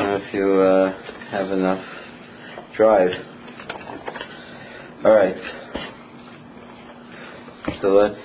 know if you have enough drive. Alright. So let's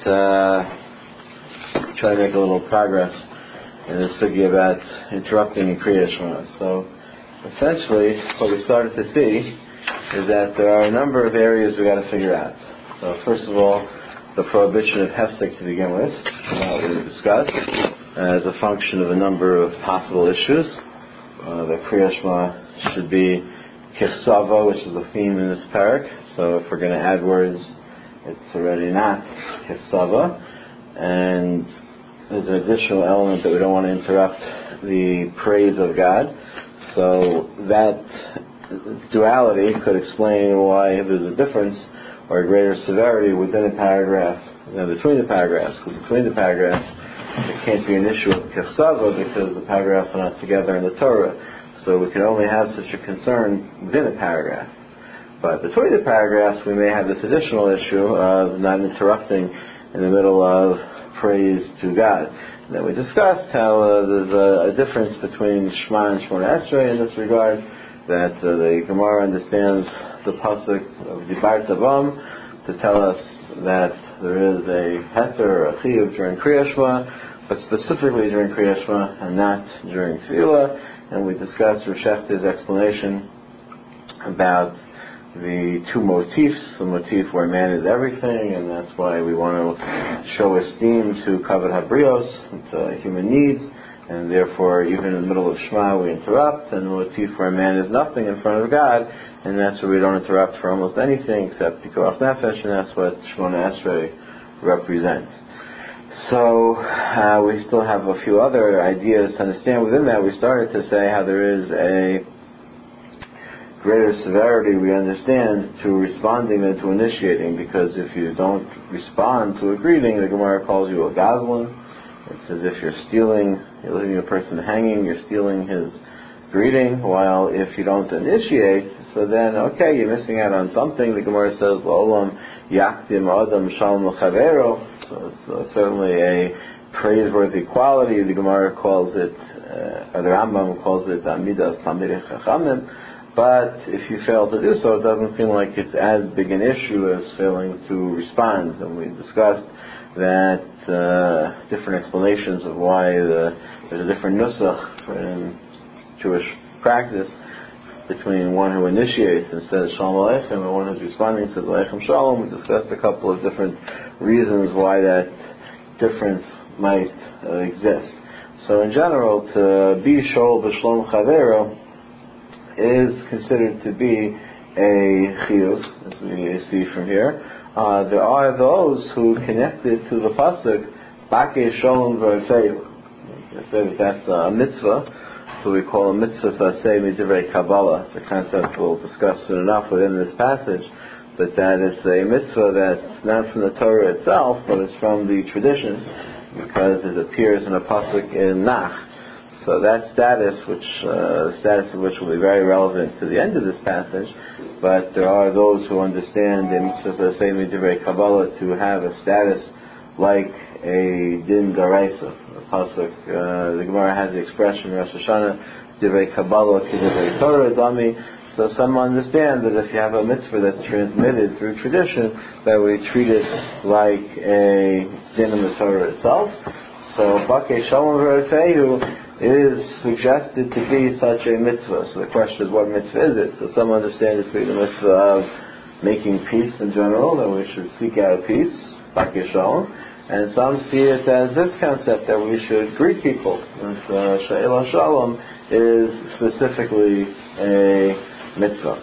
try to make a little progress in this sugya about interrupting in Kriya Shema. So essentially, what we started to see is that there are a number of areas we got to figure out. So first of all, the prohibition of hefsek to begin with, that we discussed, as a function of a number of possible issues. The Kriya Shema should be kichsava, which is the theme in this parak. So if we're going to add words, it's already not kichsava. And there's an additional element that we don't want to interrupt the praise of God. So that duality could explain why there's a difference or a greater severity within a paragraph than between the paragraphs. Because between the paragraphs, it can't be an issue of kichsava because the paragraphs are not together in the Torah. So we can only have such a concern within a paragraph. But between the paragraphs, we may have this additional issue of not interrupting in the middle of praise to God. And then we discussed how there's a difference between Shema and Shemona Esrei in this regard, that the Gemara understands the pasuk of Dibarta Bam to tell us that there is a heter or a chiyuv during Kriya Shema, but specifically during Kriya Shema and not during Tefillah. And we discussed Rosh Hashem's explanation about the two motifs, the motif where man is everything, and that's why we want to show esteem to Kavod Habrios, to human needs, and therefore even in the middle of Shema we interrupt, and the motif where man is nothing in front of God, and that's where we don't interrupt for almost anything except Pikuach Nefesh, and that's what Shemona Esrei represents. So we still have a few other ideas to understand within that. We started to say how there is a greater severity, we understand, to responding than to initiating, because if you don't respond to a greeting, the Gemara calls you a gazlan. It's as if you're leaving a person hanging, you're stealing his greeting, while if you don't initiate, so then, okay, you're missing out on something. The Gemara says, La'olam yakdim adam shalom l'chavero. So it's certainly a praiseworthy quality. The Gemara calls it, or the Rambam calls it, Amidas Talmidei Chachamim. But if you fail to do so, it doesn't seem like it's as big an issue as failing to respond. And we discussed that different explanations of why there's a different nusach in Jewish practice between one who initiates and says Shalom Aleichem and one who's responding and says Aleichem Shalom. We discussed a couple of different reasons why that difference might exist. So in general, to be Shol B'Shlom Chavero is considered to be a chiyuv, as we see from here. There are those who connect it to the pasuk Bakei Shalom V'Arfeu. They say that that's a mitzvah, so we call a mitzvah Saseh Midivrei Kabbalah. It's a concept we'll discuss soon enough within this passage, but that it's a mitzvah that's not from the Torah itself, but it's from the tradition, because it appears in a pasuk in Nach. So that status of which will be very relevant to the end of this passage, but there are those who understand in mitzvah Saseh Midivrei Kabbalah to have a status like a din daraisa. The pasuk, the Gemara has the expression Rosh Hashanah Divrei Kabbalah K'divrei Torah Dami. So some understand that if you have a mitzvah that's transmitted through tradition, that we treat it like a din in the Torah itself. So Bakei Shalom V'Arfeu is suggested to be such a mitzvah. So the question is, what mitzvah is it? So some understand it to be the mitzvah of making peace in general, that we should seek out peace, Bakei Shalom. And some see it as this concept that we should greet people. And She'ela Shalom is specifically a mitzvah.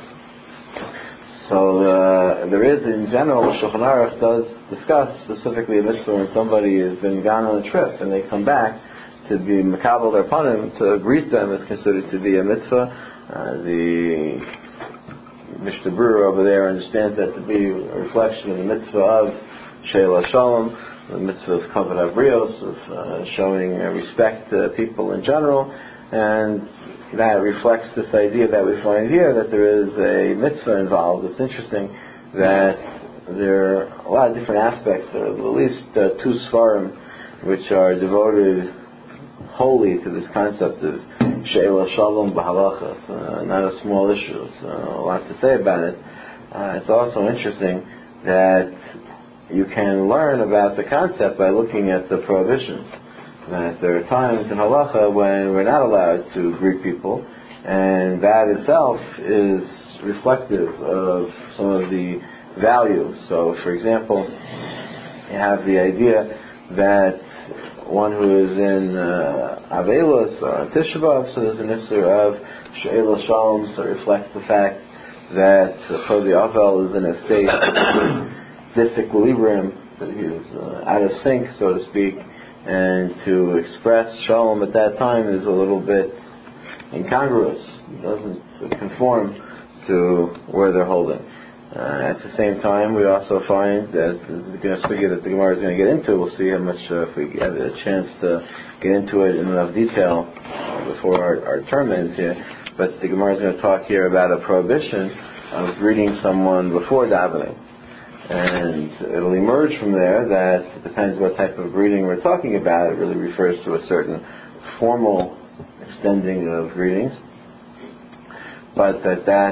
So there is, in general, the Shulchan Aruch does discuss specifically a mitzvah when somebody has been gone on a trip and they come back to be makabel their panim, to greet them is considered to be a mitzvah. The Mishnah Berurah over there understands that to be a reflection of the mitzvah of She'ela Shalom, the mitzvah of Kavod Habrios, of showing respect to people in general, and that reflects this idea that we find here, that there is a mitzvah involved. It's interesting that there are a lot of different aspects. There are at least two svarim which are devoted wholly to this concept of She'ela Shalom B'Halacha. It's not a small issue. It's a lot to say about it. It's also interesting that you can learn about the concept by looking at the prohibitions. That there are times in halacha when we're not allowed to greet people, and that itself is reflective of some of the values. So, for example, you have the idea that one who is in Avelos or Tisha B'Av, so there's an issue of She'ela Shalom, so it reflects the fact that the Avel is in a state of disequilibrium, that he is out of sync, so to speak, and to express Shalom at that time is a little bit incongruous. It doesn't conform to where they're holding. At the same time, we also find that this figure that the Gemara is going to get into, we'll see how much, if we have a chance to get into it in enough detail before our term ends here, but the Gemara is going to talk here about a prohibition of greeting someone before davening. And it'll emerge from there that it depends what type of greeting we're talking about. It really refers to a certain formal extending of greetings, but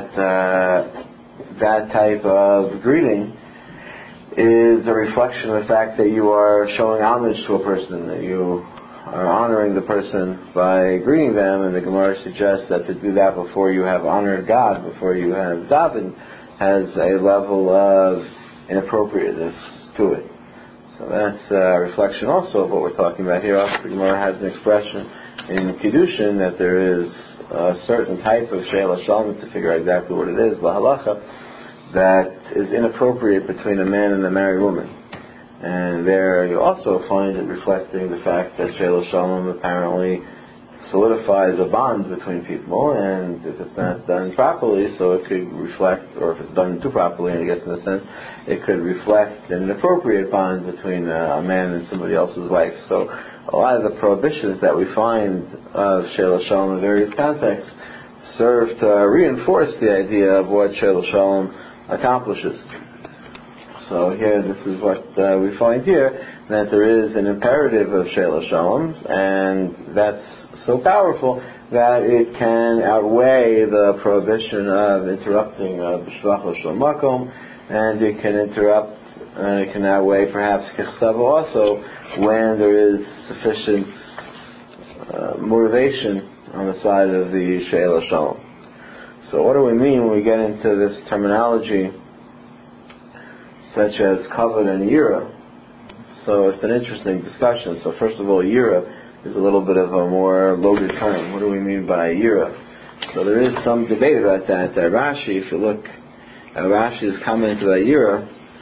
that type of greeting is a reflection of the fact that you are showing homage to a person, that you are honoring the person by greeting them, and the Gemara suggests that to do that before you have honored God, before you have davened, has a level of inappropriateness to it. So that's a reflection also of what we're talking about here. Also, the Gemara has an expression in Kiddushin that there is a certain type of She'ela Shalom, to figure out exactly what it is, lahalacha, that is inappropriate between a man and a married woman. And there you also find it reflecting the fact that She'ela Shalom apparently solidifies a bond between people, and if it's not done properly, so it could reflect, or if it's done too properly, I guess in a sense, it could reflect an inappropriate bond between a man and somebody else's wife. So a lot of the prohibitions that we find of She'ela Shalom in various contexts serve to reinforce the idea of what She'ela Shalom accomplishes. So here, this is what we find here, that there is an imperative of She'ela Shalom, and that's so powerful that it can outweigh the prohibition of interrupting B'shvach Shel Makom, and it can it can outweigh perhaps Kichsava also, when there is sufficient motivation on the side of the She'ela Shalom. So what do we mean when we get into this terminology such as kavod and yira? So it's an interesting discussion. So first of all, yira is a little bit of a more loaded term. What do we mean by yira? So there is some debate about that. Rashi, if you look at Rashi's comment about yira,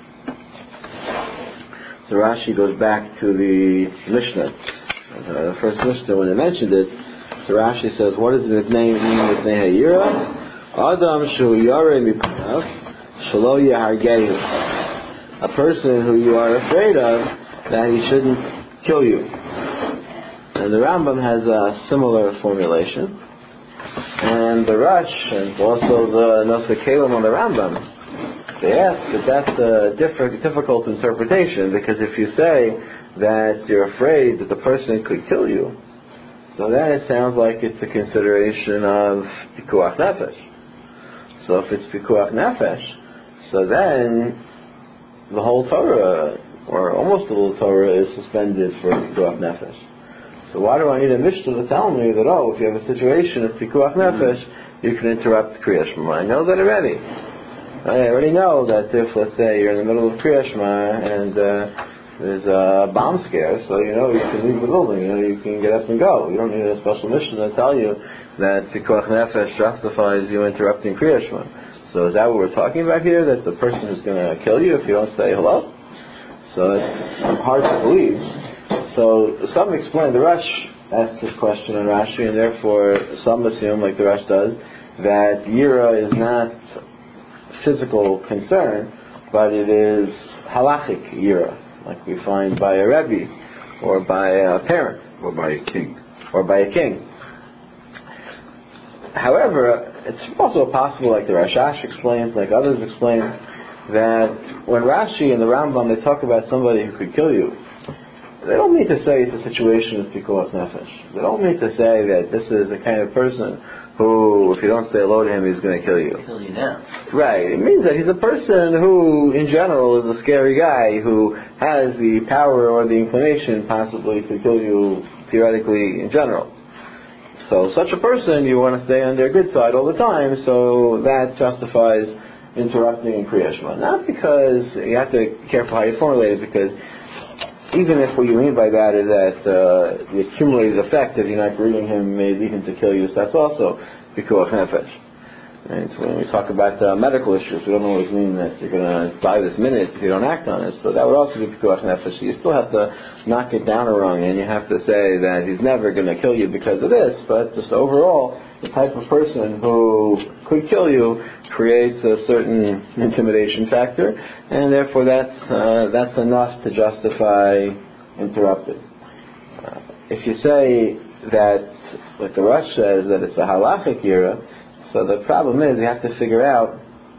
so Rashi goes back to the Mishnah. The first Mishnah, when they mentioned it, so Rashi says, what does the name mean with Neha Yira? Adam shu yare mipanav shelo yahargehu. A person who you are afraid of, that he shouldn't kill you. And the Rambam has a similar formulation. And the Rush, and also the Nosei Kalim on the Rambam, they ask that that's a difficult interpretation, because if you say that you're afraid that the person could kill you, so then it sounds like it's a consideration of Pikuach Nefesh. So if it's Pikuach Nefesh, so then the whole Torah, or almost the whole Torah, is suspended for Pikuach Nefesh. So why do I need a Mishnah to tell me that, if you have a situation of Pikuach Nefesh, you can interrupt Kriya Shema? I know that already. I already know that if, let's say, you're in the middle of Kriya Shema and there's a bomb scare, so you can leave the building, you can get up and go. You don't need a special Mishnah to tell you that Pikuach Nefesh justifies you interrupting Kriya Shema. So is that what we're talking about here, that the person is going to kill you if you don't say hello? So it's hard to believe. So some explain, the Rush asks this question on Rashi, and therefore some assume, like the Rush does, that Yira is not physical concern, but it is halachic Yira, like we find by a Rebbe, or by a parent, or by a king. However, it's also possible, like the Rashash explains, like others explain, that when Rashi and the Rambam, they talk about somebody who could kill you, they don't mean to say it's a situation of pikuach nefesh. They don't mean to say that this is the kind of person who, if you don't say hello to him, he's going to kill you. Kill you now. Right. It means that he's a person who, in general, is a scary guy who has the power or the inclination, possibly, to kill you, theoretically, in general. So, such a person, you want to stay on their good side all the time, so that justifies interrupting in Kriya Shema. Not because, you have to be careful how you formulate it, because even if what you mean by that is that the accumulated effect of you not greeting him may lead him to kill you, so that's also pikuach nefesh. And so when we talk about medical issues, we don't always mean that you're going to die this minute if you don't act on it. So that would also be pikuach nefesh. You still have to knock it down a rung, and you have to say that he's never going to kill you because of this. But just overall, the type of person who could kill you creates a certain intimidation factor, and therefore that's enough to justify interrupting. If you say that, like the Rosh says, that it's a halachic era, so the problem is you have to figure out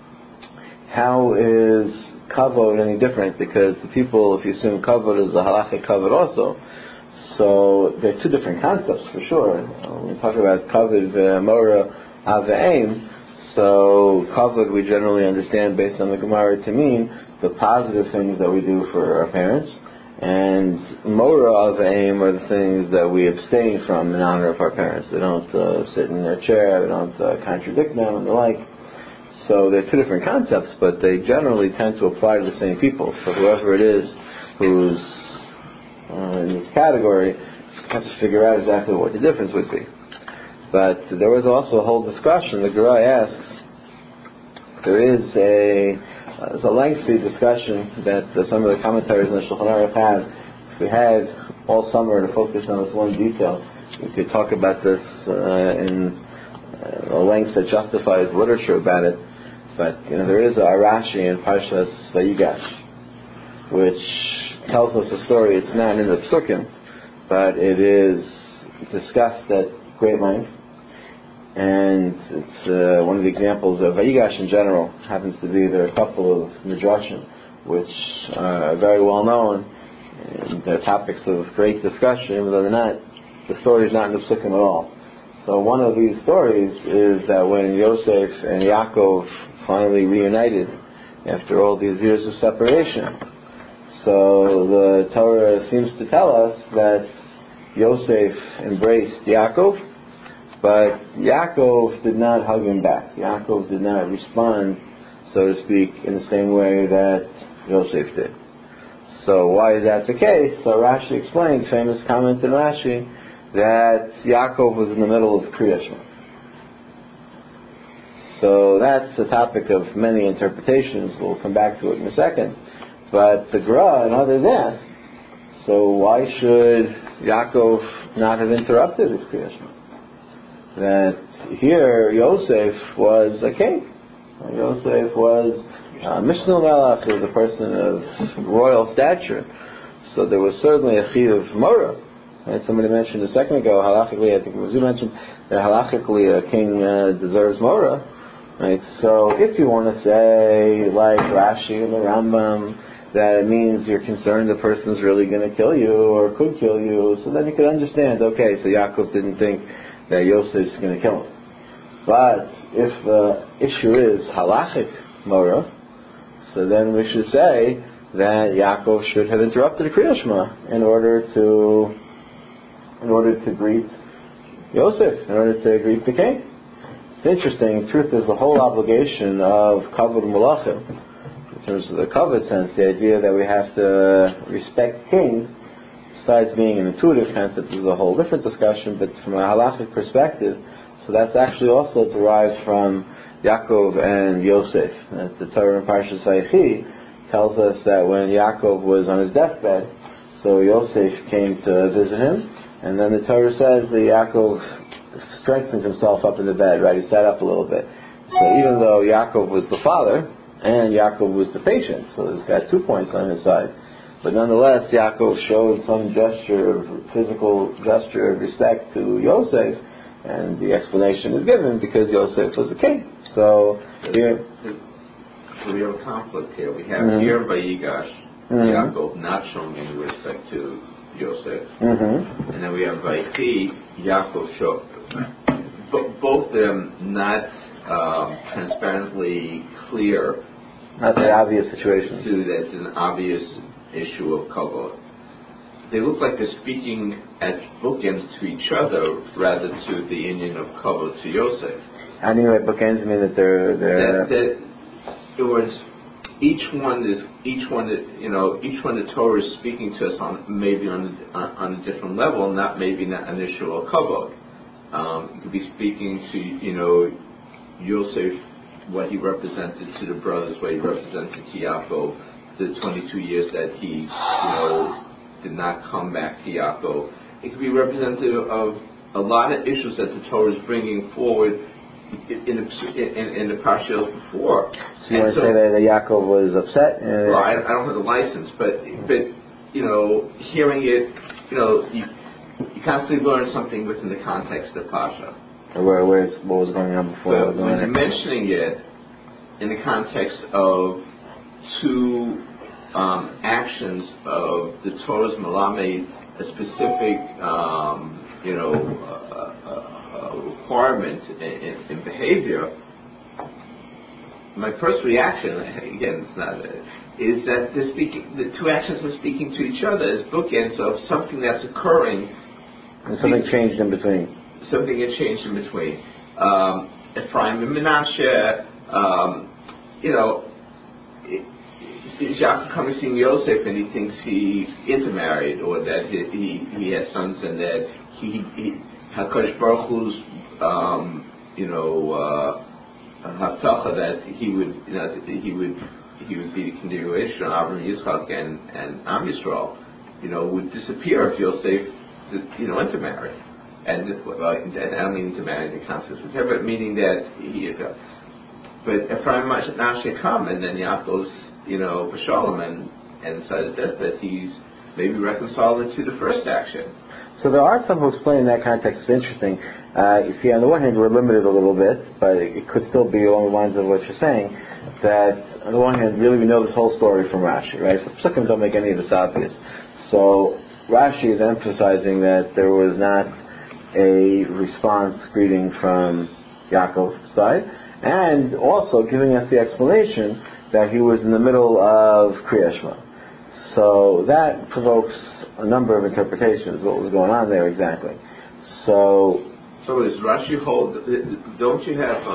how is kavod any different, because the people, if you assume kavod is a halachic kavod also, so they're two different concepts for sure. When we talk about kavod v'mora aveim, so kavod we generally understand based on the Gemara to mean the positive things that we do for our parents, and mora aveim are the things that we abstain from in honor of our parents. They don't sit in their chair, they don't contradict them and the like. So they're two different concepts, but they generally tend to apply to the same people. So whoever it is who's in this category has to figure out exactly what the difference would be. But there was also a whole discussion. The Gemara asks, there's a lengthy discussion that some of the commentaries in the Shulchan Aruch have. If we had all summer to focus on this one detail, we could talk about this in a length that justifies literature about it. But there is a Rashi in Parshas Vayigash, which tells us a story. It's not in the Psukim, but it is discussed at great length. And it's one of the examples of Vayigash in general. Happens to be there are a couple of midrashim which are very well known, and they're topics of great discussion, even though the story is not in the Psukim at all. So one of these stories is that when Yosef and Yaakov finally reunited after all these years of separation, so the Torah seems to tell us that Yosef embraced Yaakov, but Yaakov did not hug him back. Yaakov did not respond, so to speak, in the same way that Yosef did. So why is that the case? So Rashi explains, famous comment in Rashi, that Yaakov was in the middle of Kriya Shema. So that's the topic of many interpretations. We'll come back to it in a second. But the Gra and others ask, so why should Yaakov not have interrupted his Kriya Shema? That here Yosef was a king. Yosef was Mishnah Melech, was a person of royal stature. So there was certainly a chiyuv mora. Right? Somebody mentioned a second ago, halachically, I think it was you mentioned, that halachically a king deserves mora. Right? So if you want to say, like Rashi and the Rambam, that it means you're concerned the person's really going to kill you or could kill you, so then you could understand, okay, so Yaakov didn't think that Yosef's going to kill him. But if the issue is halachic mora, so then we should say that Yaakov should have interrupted the Kriya Shema in order to greet Yosef, in order to greet the king. It's interesting. The truth is, the whole obligation of kavod malachim, in terms of the kavod sense, the idea that we have to respect kings, besides being an intuitive concept, is a whole different discussion. But from a halachic perspective, so that's actually also derived from Yaakov and Yosef. The Torah in Parshas Vayechi tells us that when Yaakov was on his deathbed, so Yosef came to visit him, and then the Torah says that Yaakov strengthened himself up in the bed, right? He sat up a little bit. So even though Yaakov was the father, and Yaakov was the patient, so he's got 2 points on his side, but nonetheless, Yaakov showed some physical gesture of respect to Yosef, and the explanation is given because Yosef was a king. So here, we have a conflict here. We have here Vayigash, Yaakov not showing any respect to Yosef, Mm-hmm. and then we have Vaychi, Yaakov Shov. Both of them not transparently clear. That's an obvious situation. That's an obvious issue of kavod. They look like they're speaking at bookends to each other rather to the Indian of kavod to Yosef. How do you know bookends mean that they're? In other words, each one the Torah is speaking to us on maybe on a different level, not an issue of kavod. It could be speaking to Yosef, what he represented to the brothers, what he represented to Yaakov, the 22 years that he did not come back to Yaakov. It could be representative of a lot of issues that the Torah is bringing forward in the parshas before. So you want to say that Yaakov was upset? Well, I don't have the license, but hearing it, you constantly learn something within the context of Pasha. What was going on before? But when you're mentioning it in the context of two actions of the Torah's Malamed, a specific requirement in behavior, my first reaction, again, is that the two actions are speaking to each other as bookends of something that's occurring. And something changed in between. Something had changed in between. Ephraim and Menashe, is Yaakov coming seeing Yosef and he thinks he intermarried, or that he has sons, and that HaKadosh Baruch Hu's Haftacha that he would be the continuation of Abraham, Yitzchak, and Am Yisrael, would disappear if Yosef intermarried. And I don't mean intermarried in the context of but meaning that but Ephraim and Menashe come, and then Yaakov's B'Shalom, and decided that he's maybe reconciling to the first action. So there are some who explain in that context. It's interesting. You see, on the one hand, we're limited a little bit, but it could still be along the lines of what you're saying, that on the one hand, really we know this whole story from Rashi, right? The Psukim don't make any of this obvious. So Rashi is emphasizing that there was not a response greeting from Yaakov's side, and also giving us the explanation that he was in the middle of Kriya Shema. So that provokes a number of interpretations of what was going on there exactly. So is Rashi hold? Don't you have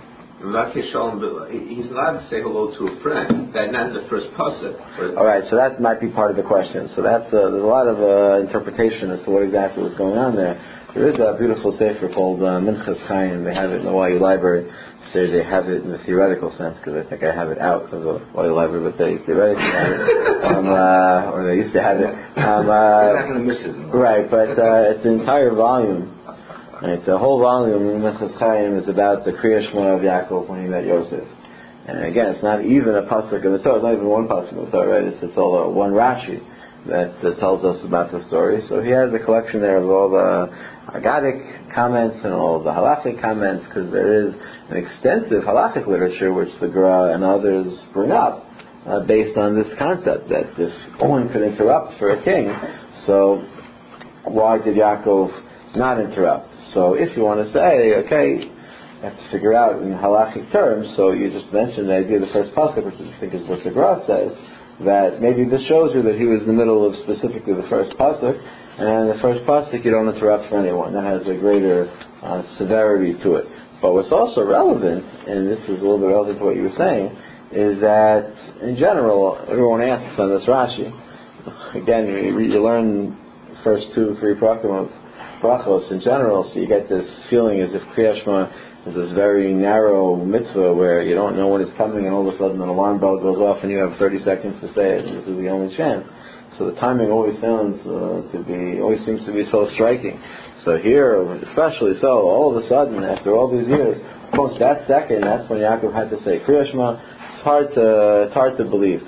he's allowed to say hello to a friend? That not the first pasuk. All right, so that might be part of the question. So that's there's a lot of interpretation as to what exactly was going on there. There is a beautiful sefer called Minchas Chaim. They have it in the YU library. So they have it in the theoretical sense, because I think I have it out of the YU library, but they theoretically have it, or they used to have it. You're not going to miss it. Right, but it's an entire volume. Right, the whole volume in Minchas Chaim is about the Kriya Shema of Yaakov when he met Yosef. And again, it's not even a pasuk in the Torah. It's not even one pasuk in the Torah, right? It's all one Rashi that tells us about the story. So he has a collection there of all the Agadic comments and all the halachic comments, because there is an extensive halachic literature which the Gra and others bring up based on this concept that if one could interrupt for a king, so why did Yaakov not interrupt? So if you want to say, okay, you have to figure out in halachic terms, so you just mentioned the idea of the first pasuk, which I think is what the Gra says, that maybe this shows you that he was in the middle of specifically the first pasuk, and the first pasuk you don't interrupt for anyone. That has a greater severity to it. But what's also relevant, and this is a little bit relevant to what you were saying, is that in general, everyone asks on this Rashi. Again, you learn the first 2 or 3 brachos in general, so you get this feeling as if Kriya Shema is this very narrow mitzvah where you don't know when it's coming, and all of a sudden an alarm bell goes off and you have 30 seconds to say it, and this is the only chance. So the timing always seems to be so striking. So here, especially so, all of a sudden, after all these years, that second, that's when Yaakov had to say Kriya Shema. It's hard to believe.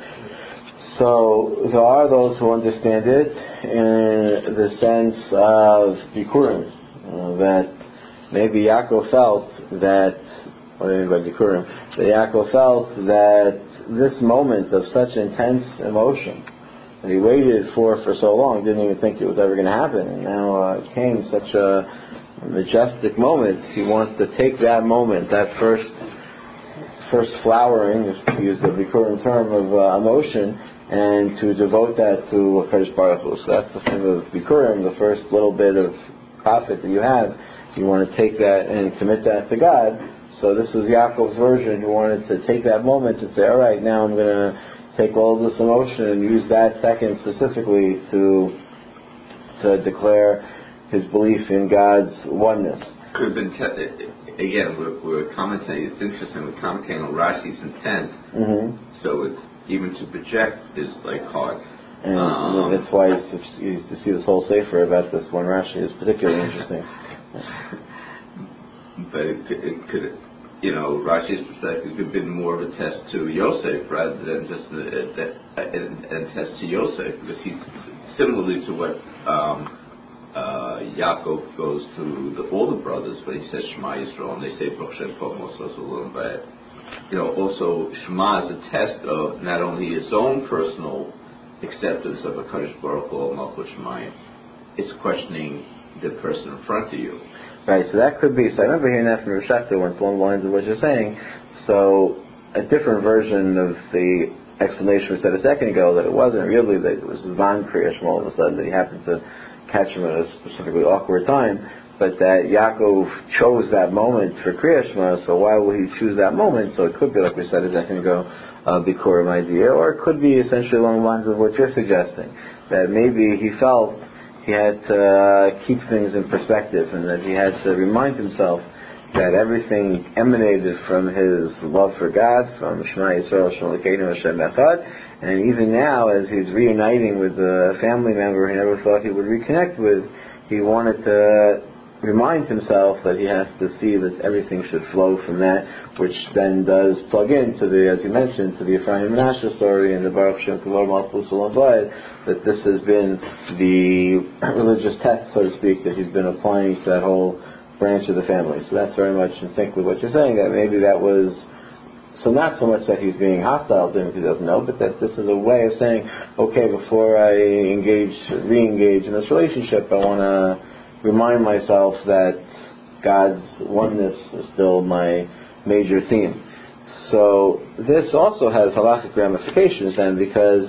So there are those who understand it in the sense of Bikurim, that maybe Yaakov felt that, what do I mean by Bikurim? That Yaakov felt that this moment of such intense emotion that he waited for so long, didn't even think it was ever going to happen, and now it came such a majestic moment. He wants to take that moment, that first flowering, to use the recurring term of emotion, and to devote that to HaKadosh Baruch Hu. So that's the thing of Bikurim, the first little bit of profit that you have. You want to take that and commit that to God. So this was Yaakov's version. He wanted to take that moment and say, all right, now I'm going to take all of this emotion and use that second specifically to declare his belief in God's oneness. Could have been again, we're commentating. It's interesting. We're commentating on Rashi's intent. Mm-hmm. So even to project is like hard. And that's why you to see this whole sefer about this one Rashi is particularly interesting. But it could, Rashi's perspective could have been more of a test to Yosef rather than just a test to Yosef, because he's similarly to what Yaakov goes to all the brothers, but he says Shema Yisrael, and they say Baruch Shem Tov Moshe Olam Bayit. Also Shema is a test of not only his own personal acceptance of a Kadosh Baruch Hu Malchut Shemayim, it's questioning the person in front of you. Right, so that could be. So I remember hearing that from Rosh Hashanah once along the lines of what you're saying. So a different version of the explanation we said a second ago, that it wasn't really that it was Zman Kriya Shema all of a sudden, that he happened to catch him at a specifically awkward time, but that Yaakov chose that moment for Kriya Shema, so why will he choose that moment? So it could be, like we said a second ago, Bikurim idea, or it could be essentially along the lines of what you're suggesting, that maybe he felt he had to keep things in perspective, and that he had to remind himself that everything emanated from his love for God, from Shema Yisrael, Shema Elokeinu Hashem Echad, and even now, as he's reuniting with a family member he never thought he would reconnect with, he wanted to remind himself that he has to see that everything should flow from that, which then does plug into the, as you mentioned, to the Ephraim Menashe story and the Baruch Shem Tov Malchus Olam Bayit, that this has been the religious test, so to speak, that he's been applying to that whole branch of the family. So that's very much in sync with what you're saying, that maybe that was, so not so much that he's being hostile to him if he doesn't know, but that this is a way of saying, okay, before I re-engage in this relationship, I want to remind myself that God's oneness is still my major theme. So this also has halakhic ramifications then, because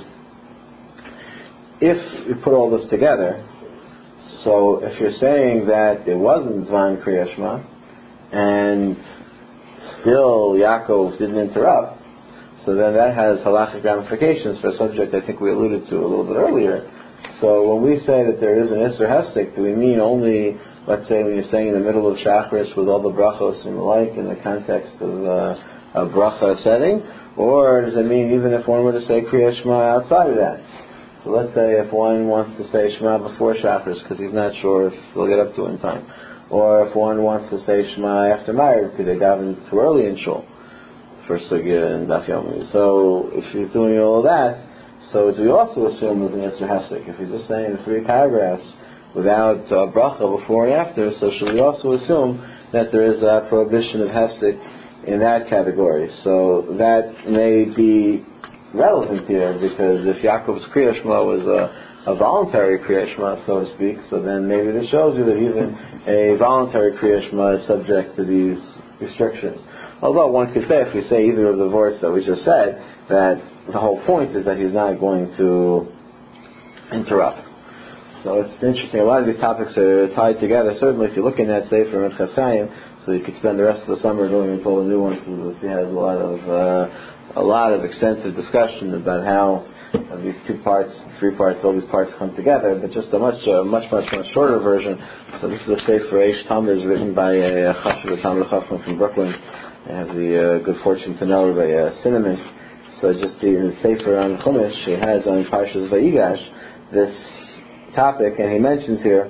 if you put all this together, so if you're saying that it wasn't Zman Kriya Shema, and still Yaakov didn't interrupt, so then that has halakhic ramifications for a subject I think we alluded to a little bit earlier. So when we say that there is an Isser Hesek, do we mean only, let's say, when you're saying in the middle of Shacharis with all the brachos and the like, in the context of a bracha setting, or does it mean even if one were to say Kriya Shema outside of that? So let's say if one wants to say Shema before Shacharis because he's not sure if he'll get up to it in time, or if one wants to say Shema after Ma'ariv because they daven too early in Shul for Sugya and Daf Yomi. So if he's doing all of that, so do we also assume with an Isser Hesek? If he's just saying 3 paragraphs without bracha before and after, so should we also assume that there is a prohibition of Hesek in that category? So that may be relevant here, because if Yaakov's Kriya Shema was a voluntary Kriya Shema, so to speak, so then maybe this shows you that even a voluntary Kriya Shema is subject to these restrictions. Although one could say, if we say either of the words that we just said, that the whole point is that he's not going to interrupt. So it's interesting. A lot of these topics are tied together. Certainly, if you're looking at Sefer Minchas Chaim, so you could spend the rest of the summer going into all the new ones. He has a lot of extensive discussion about how these 2 parts, 3 parts, all these parts come together. But just a much shorter version. So this is a Sefer Eish Tammuz written by a Chashuv Talmid Chacham from Brooklyn. I have the good fortune to know by Cinnamon. So just in the Sefer on Chumash, he has on Parshas Vayigash this topic, and he mentions the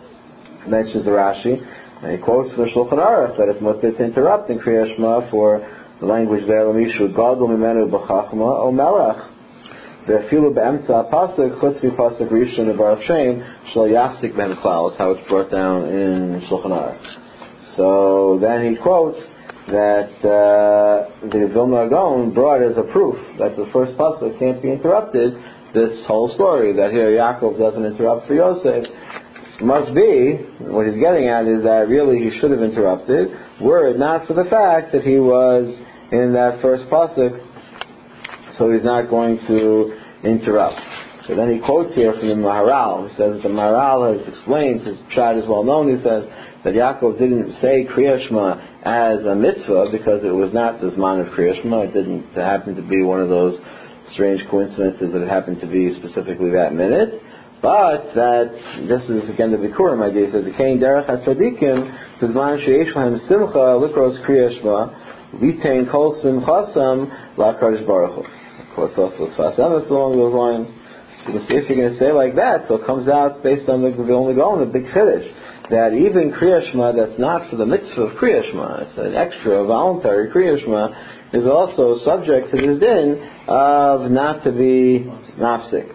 Rashi, and he quotes the Shulchan Aruch that it's mutter to interrupt in Kriya Shema for the language there, L'mishu gadol mimenu b'chachma o melech. Ve'afilu be'emtza pasuk chutz v'pasuk rishon of Baruch Shem shel yafsik ben klal. That's how it's brought down in Shulchan Aruch. So then he quotes that the Vilna Gaon brought as a proof that the first pasuk can't be interrupted this whole story, that here Yaakov doesn't interrupt for Yosef, must be, what he's getting at is that really he should have interrupted, were it not for the fact that he was in that first pasuk, so he's not going to interrupt. So then he quotes here from the Maharal. He says that the Maharal has explained, his pshat is well known, he says that Yaakov didn't say Kriya Shema as a mitzvah because it was not the Zman of Kriya Shema. It didn't happen to be one of those strange coincidences that it happened to be specifically that minute. But that, this is again the Bikurim idea, he says, the Kain Derech HaTzadikim, the Zman Sheyesh Lahem Simcha, Likros Kriya Shema, Vitain Kol Simchasam, LaKadosh Baruch Hu. Of course, also Sfas Emes along those lines. You can see if you're going to say like that, so it comes out based on the only goal in the big Chiddush, that even Kriya Shema that's not for the mitzvah of Kriya Shema, it's an extra voluntary Kriya Shema, is also subject to this din of not to be mafsik.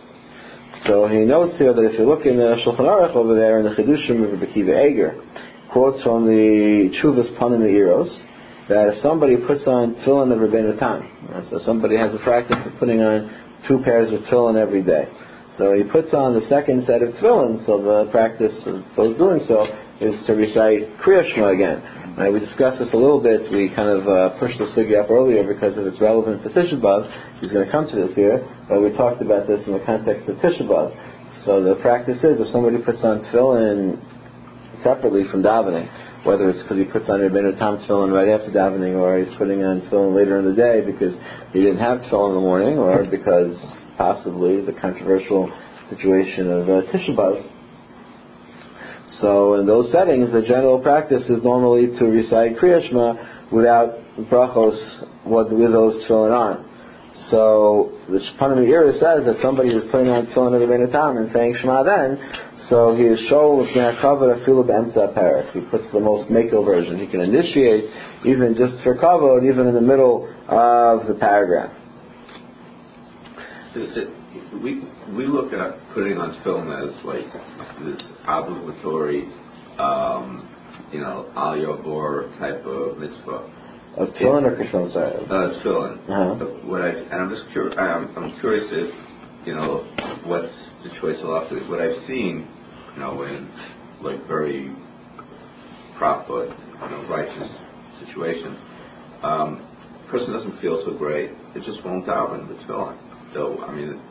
So he notes here that if you look in the Shulchan Aruch over there in the Chidushim of Rabbi Akiva Eiger, quotes from the Chuvas Panim Eiros, that if somebody puts on tefillin of Rabbeinu Tam, so somebody has a practice of putting on 2 pairs of tefillin every day. So he puts on the second set of tefillin, so the practice of those doing so is to recite Kriya Shema again. Now, we discussed this a little bit. We kind of pushed the sugya up earlier because of its relevance to Tisha B'Av. He's going to come to this here, but we talked about this in the context of Tisha B'Av. So the practice is if somebody puts on tefillin separately from davening, whether it's because he puts on Rabbeinu Tam tefillin right after davening, or he's putting on tefillin later in the day because he didn't have tefillin in the morning, or because possibly the controversial situation of Tisha B'Av. So in those settings, the general practice is normally to recite Kriya Shema without brachos with those tefillin on. So the Panim Eiros says that somebody is putting on tefillin of Rabbeinu Tam and saying Shema then, so he is shown with Me'akavod Afilu B'emtza Parak. He puts the most makil version. He can initiate even just for kavod, even in the middle of the paragraph. We look at putting on tefillin as like this obligatory, al yavor type of mitzvah. Of tefillin or kishon, sorry? Tefillin. I'm just curious. I'm curious if what's the choice of law. What I've seen, in like very proper, righteous situations, person doesn't feel so great. It just won't daven with tefillin. So I mean,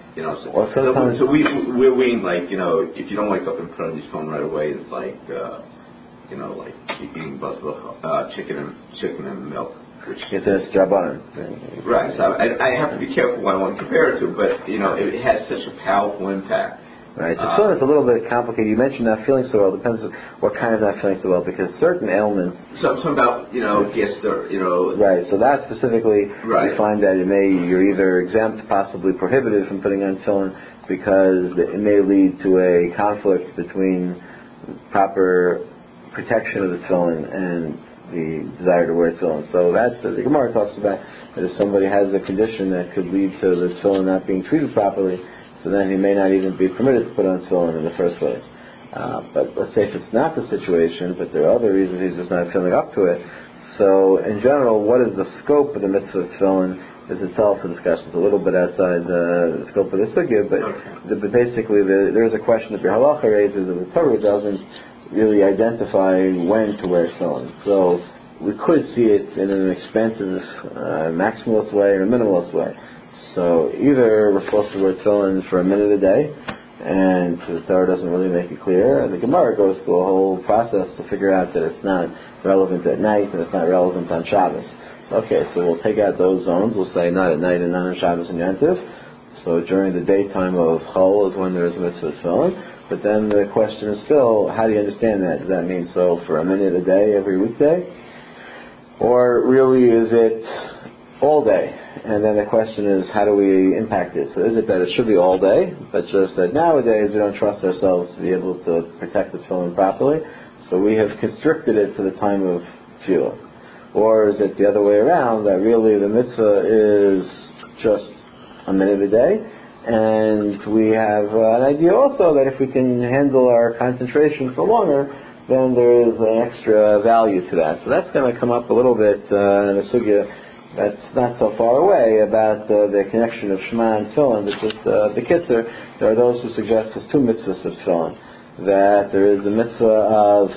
so we're weighing like if you don't wake up and put on your phone right away, it's like like eating chicken and milk, which it's a drabanan. Right. So I have to be careful what I want to compare it to, but it has such a powerful impact. Right. The feeling is a little bit complicated. You mentioned not feeling so well. Depends on what kind of not feeling so well, because certain ailments. Something about gist or Right. So that specifically, right. You find that you're either exempt, possibly prohibited from putting on tefillin because it may lead to a conflict between proper protection of the tefillin and the desire to wear tefillin. So that's the Gemara talks about that if somebody has a condition that could lead to the tefillin not being treated properly, so then he may not even be permitted to put on tefillin in the first place. But let's say if it's not the situation, but there are other reasons he's just not feeling up to it. So in general, what is the scope of the mitzvah of tefillin is itself a discussion. It's a little bit outside the scope of the sugya, but basically there is a question that your halacha raises that the Torah doesn't really identify when to wear tefillin. So we could see it in an expansive maximalist way or a minimalist way. So either we're supposed to wear tefillin for a minute a day, and the Torah doesn't really make it clear, and the Gemara goes through a whole process to figure out that it's not relevant at night and it's not relevant on Shabbos. So, so we'll take out those zones. We'll say not at night and not on Shabbos and Yom Tov. So during the daytime of Chol is when there is a mitzvah of tefillin. But then the question is still, how do you understand that? Does that mean so for a minute a day every weekday? Or really is it all day? And then the question is, how do we impact it? So is it that it should be all day, but just that nowadays we don't trust ourselves to be able to protect the tefillin properly, so we have constricted it to the time of tefillah? Or is it the other way around, that really the mitzvah is just a minute a day, and we have an idea also that if we can handle our concentration for longer, then there is an extra value to that. So that's going to come up a little bit in the sugya that's not so far away about the connection of Shema and Tefillin, but just the Kitzur, there are those who suggest there's two mitzvahs of Tefillin. That there is the mitzvah of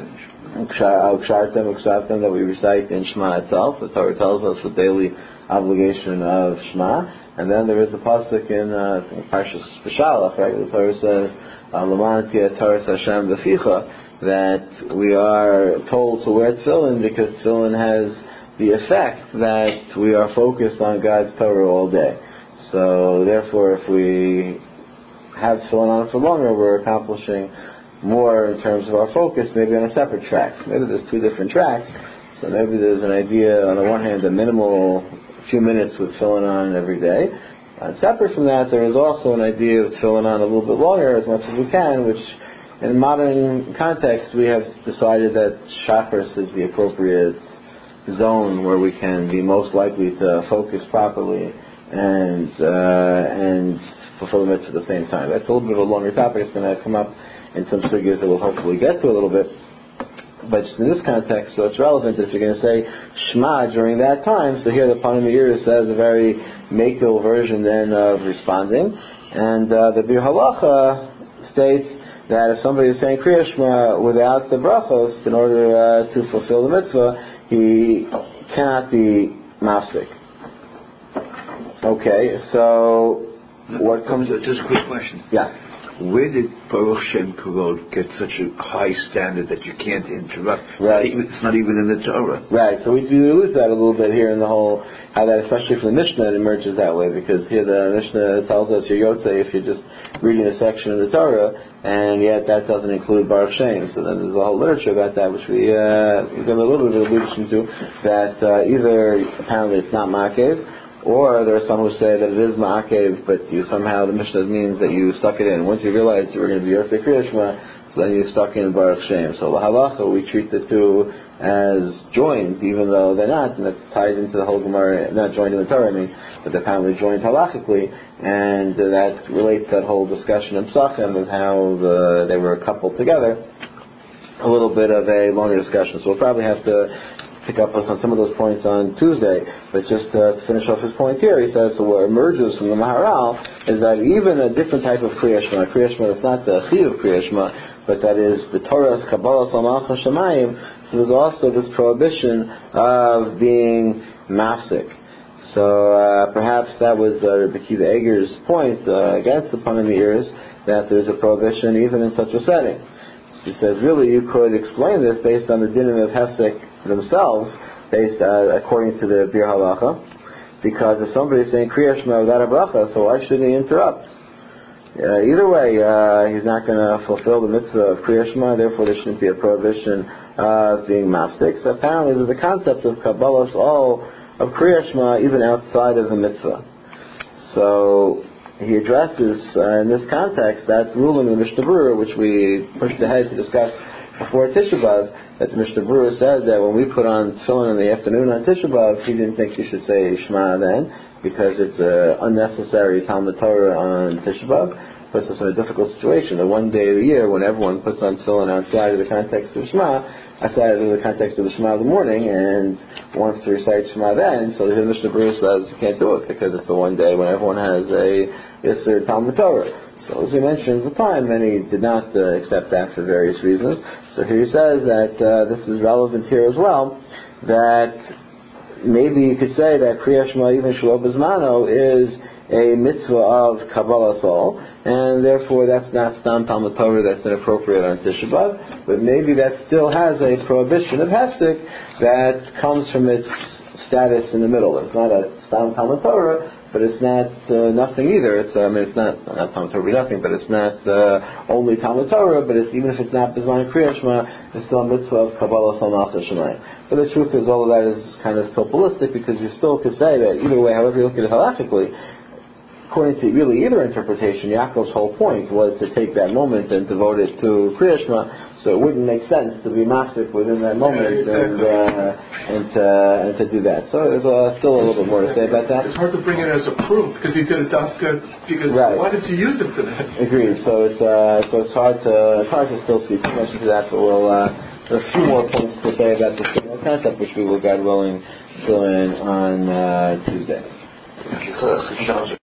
Ukshartem that we recite in Shema itself. The Torah tells us the daily obligation of Shema. And then there is the pasuk in Parshas B'Shalach, right? The Torah says, L'man tiyeh Toras Hashem b'ficha, that we are told to wear tefillin because tefillin has the effect that we are focused on God's Torah all day. So therefore, if we have tefillin on for longer, we're accomplishing more in terms of our focus, maybe on a separate tracks. Maybe there's two different tracks. So maybe there's an idea, on the one hand, a minimal few minutes with tefillin on every day. Separate from that, there is also an idea of tefillin on a little bit longer, as much as we can, which in modern context, we have decided that Shacharis is the appropriate zone where we can be most likely to focus properly and fulfill the mitzvah at the same time. That's a little bit of a longer topic. It's going to come up in some sugyas that we'll hopefully get to a little bit. But in this context, so it's relevant if you're going to say Shema during that time. So here the Panim Meir says a very makil version then of responding. And the Bir Halacha states that if somebody is saying Kriya Shema without the brachos in order to fulfill the mitzvah, he cannot be mafsik. Okay, so what comes... Just a quick question. Yeah. Where did Baruch Shem Kavod get such a high standard that you can't interrupt? Right. It's not even in the Torah. Right, so we lose that a little bit here in the whole, how that, especially from the Mishnah, it emerges that way, because here the Mishnah tells us you're Yotze if you're just reading a section of the Torah, and yet that doesn't include Baruch Shem. So then there's a whole literature about that, which we give a little bit of allusion to, that either apparently it's not Ma'akev, or there are some who say that it is Ma'akev, but you somehow, the Mishnah means that you stuck it in. Once you realized you were going to be Yotzei Kriya Shema, so then you stuck in Baruch Shem. So the halacha, we treat the two as joined, even though they're not, and that's tied into the whole Gemara, not joined in the Torah, I mean, but they're apparently joined halachically, and that relates to that whole discussion in Psachim of how they were coupled together. A little bit of a longer discussion. So we'll probably have to pick up on some of those points on Tuesday, but just to finish off his point here, he says, so what emerges from the Maharal is that even a different type of Kriya Shema that's not the Chiyuv Kriya Shema, but that is the Torah's Kabbalah Salmach HaShamayim, so there's also this prohibition of being mafsik. So perhaps that was Rabbi Akiva Eger's point against the Panim Meir, that there's a prohibition even in such a setting. So he says, really, you could explain this based on the dinim of Hefsek themselves, based according to the Bir Halacha, because if somebody is saying Kriya Shema without a bracha, so why should he interrupt? Either way, he's not going to fulfill the mitzvah of Kriya Shema, therefore there shouldn't be a prohibition of being mafsik. So apparently there's a concept of Kabbalah all of Kriya Shema even outside of the mitzvah. So he addresses in this context that ruling in the Mishnah Berurah, which we pushed ahead to discuss before Tisha B'Av, that the Mishnah Berurah said that when we put on tefillin in the afternoon on Tisha B'Av, he didn't think you should say Shema then, because it's unnecessary Talmud Torah on Tisha B'Av. Puts us in a difficult situation. The one day of the year when everyone puts on tefillin outside of the context of Shema, outside of the context of the Shema of the morning, and wants to recite Shema then, so the Mishnah Berurah says you can't do it, because it's the one day when everyone has a Yisr Talmud Torah. So as we mentioned at the time, many did not accept that for various reasons. So here he says that this is relevant here as well, that maybe you could say that Kriya Shema even Shelo B'Zmano is a mitzvah of Kabbalah Sol, and therefore that's not Stam Talmud Torah, that's inappropriate on Tisha B'Av, but maybe that still has a prohibition of Hefsek that comes from its status in the middle. It's not a Stam Talmud Torah, but it's not nothing either. It's it's not Talmud Torah nothing, but it's not only Talmud Torah, but it's, even if it's not B'Zman Kriya Shema, it's still a mitzvah of Kabbalah Salmach HaShamayim. But the truth is, all of that is kind of populistic, because you still could say that either way, however you look at it halachically, according to really either interpretation, Yaakov's whole point was to take that moment and devote it to Kriya Shema, so it wouldn't make sense to be mafsik within that moment and to do that. So there's still a little bit more to say about that. It's hard to bring it as a proof because he did it because right. Why did he use it for that? Agreed. So it's hard to still see too much into that, but we'll there are a few more points to say about this concept, which we will, God willing, fill in on Tuesday.